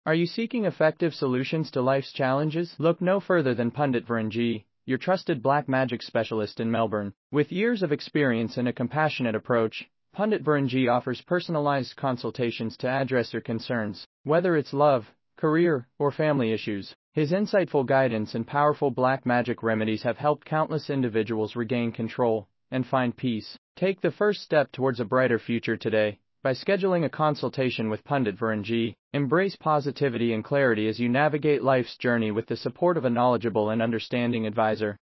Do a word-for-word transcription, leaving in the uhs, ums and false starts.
Are you seeking effective solutions to life's challenges? Look no further than Pundit Virenji, your trusted black magic specialist in Melbourne. With years of experience and a compassionate approach, Pundit Virenji offers personalized consultations to address your concerns, whether it's love, career, or family issues. His insightful guidance and powerful black magic remedies have helped countless individuals regain control and find peace. Take the first step towards a brighter future today by scheduling a consultation with Pundit Virenji. Embrace positivity and clarity as you navigate life's journey with the support of a knowledgeable and understanding advisor.